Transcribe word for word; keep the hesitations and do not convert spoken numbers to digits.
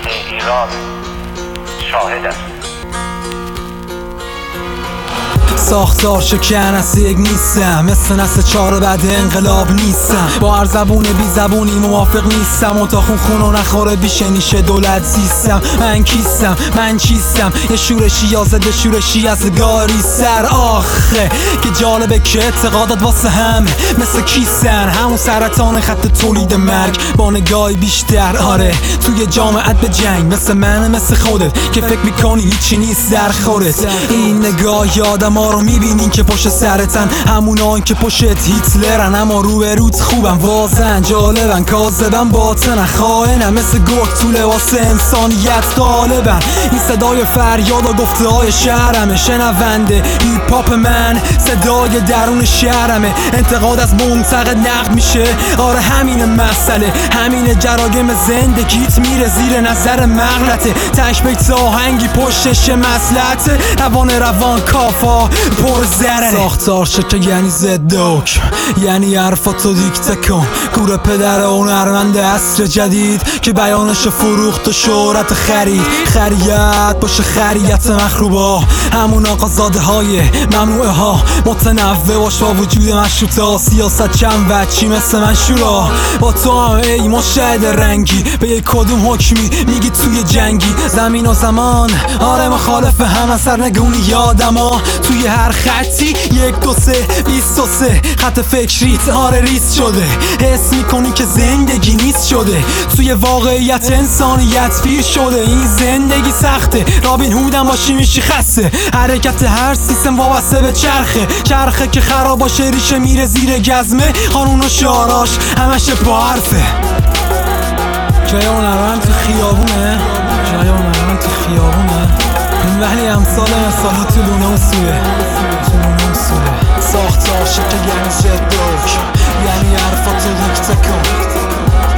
ایران شاهد است. ساختار شکن از یک نیستم، مثل نسل چهار بعد انقلاب نیستم. با هر زبون بی زبونی موافق نیستم، و تا خون خونو نخوره بیشنیشه دولت زیستم. من کیستم، من چیستم، یه شورشی یا ضد شورشی از گاری سر آخه که جالبه که اعتقادات واسه همه مثل کیسن، همون سرطان خط تولید مرگ با نگاهی بیشتر. آره توی جامعت به جنگ مثل من مثل خودت که فکر میکنی هیچی نیست در خورت. این نگاه یادم رو میبینین که پشت سرتن همونان که پشت هیتلرن، اما رو به روت خوبن، واضحن، جالبن، کاذبن، باطنن، خائنن، مثل گرگ تو لباس انسانیت غالبن. این صدای فریاد و گفته های شهرمه، شنونده هیپ هاپ من صدای درون شهرمه. انتقاد از منتقد نقد میشه، آره همین مسئله، همین جرایم زندگیت میره زیر نظر مغلطه. تش بیت آهنگی پشتش مصلحته، روان روان کافا پر زره. ساختار شکل یعنی ضدک، یعنی حرفاتو دیکته کن. گور پدر هنرمند عصر جدید که بیانش فروخت و شهرت خرید. خریت باشه خریت مخروبا، همون آقازاده های ممنوعه ها. متنوع باش با وجود مشروطه، سیاست چند وچی مثل من شورا. با تو هم ای مشاهد رنگی به یک کدوم حکمی میگی توی جنگی. زمین و زمان آره مخالف هم، اثر نگونی یادم ها توی هر خطی یک دو سه بیست و سه خط فکریت آره ریس شده. حس میکنی که زندگی نیست شده، توی واقعیت انسانیت پیر شده. این زندگی سخته، رابین هودم باشی میشی خسته. حرکت هر سیستم وابسته به چرخه، چرخه که خراب باشه ریشه میره زیر گزمه. قانون و شعاراش همش با حرفه. جای هنرمند تو خیابونه، جای هنرمند تو خیابونه، ولی امثال مثالا تو لونه و سوره، تو لونه و سوره. ساختار شکل یعنی ضدک، یعنی حرفاتو دیکته کن.